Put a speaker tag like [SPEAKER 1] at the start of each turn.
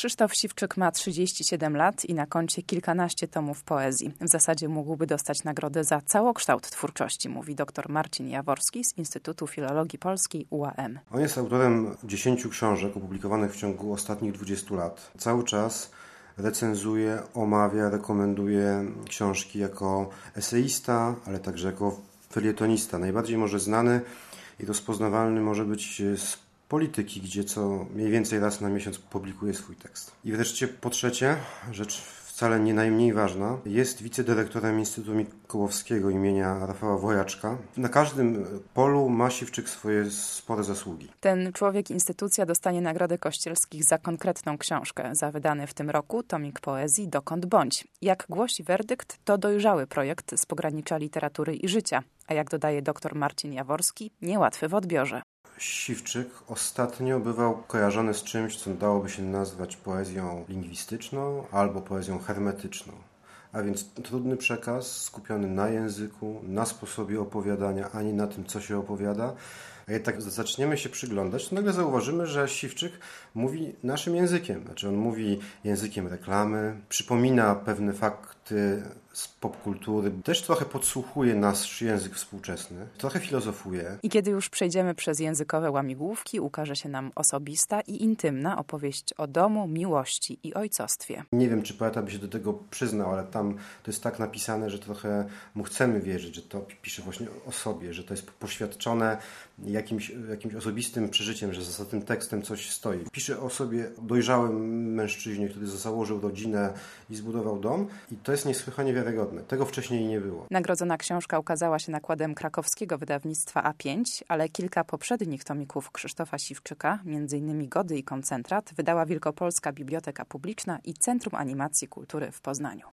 [SPEAKER 1] Krzysztof Siwczyk ma 37 lat i na koncie kilkanaście tomów poezji. W zasadzie mógłby dostać nagrodę za całokształt twórczości, mówi dr Marcin Jaworski z Instytutu Filologii Polskiej UAM.
[SPEAKER 2] On jest autorem 10 książek opublikowanych w ciągu ostatnich 20 lat. Cały czas recenzuje, omawia, rekomenduje książki jako eseista, ale także jako felietonista. Najbardziej może znany i rozpoznawalny może być z polityki, gdzie co mniej więcej raz na miesiąc publikuje swój tekst. I wreszcie po trzecie, rzecz wcale nie najmniej ważna, jest wicedyrektorem Instytutu Mikołowskiego imienia Rafała Wojaczka. Na każdym polu ma Siwczyk swoje spore zasługi.
[SPEAKER 1] Ten człowiek, instytucja dostanie Nagrodę Kościelskich za konkretną książkę, za wydany w tym roku tomik poezji Dokąd bądź. Jak głosi werdykt, to dojrzały projekt z pogranicza literatury i życia, a jak dodaje dr Marcin Jaworski, niełatwy w odbiorze.
[SPEAKER 2] Siwczyk ostatnio bywał kojarzony z czymś, co dałoby się nazwać poezją lingwistyczną albo poezją hermetyczną. A więc trudny przekaz skupiony na języku, na sposobie opowiadania, a nie na tym, co się opowiada. A jak tak zaczniemy się przyglądać, to nagle zauważymy, że Siwczyk mówi naszym językiem. Znaczy on mówi językiem reklamy, przypomina pewne fakty z popkultury, też trochę podsłuchuje nasz język współczesny, trochę filozofuje.
[SPEAKER 1] I kiedy już przejdziemy przez językowe łamigłówki, ukaże się nam osobista i intymna opowieść o domu, miłości i ojcostwie.
[SPEAKER 2] Nie wiem, czy poeta by się do tego przyznał, ale tam to jest tak napisane, że trochę mu chcemy wierzyć, że to pisze właśnie o sobie, że to jest poświadczone jakimś osobistym przeżyciem, że za tym tekstem coś stoi. Pisze o sobie dojrzałym mężczyźnie, który założył rodzinę i zbudował dom i to jest niesłychanie wiarygodne. Tego wcześniej nie było.
[SPEAKER 1] Nagrodzona książka ukazała się nakładem krakowskiego wydawnictwa A5, ale kilka poprzednich tomików Krzysztofa Siwczyka, m.in. Gody i Koncentrat, wydała Wielkopolska Biblioteka Publiczna i Centrum Animacji Kultury w Poznaniu.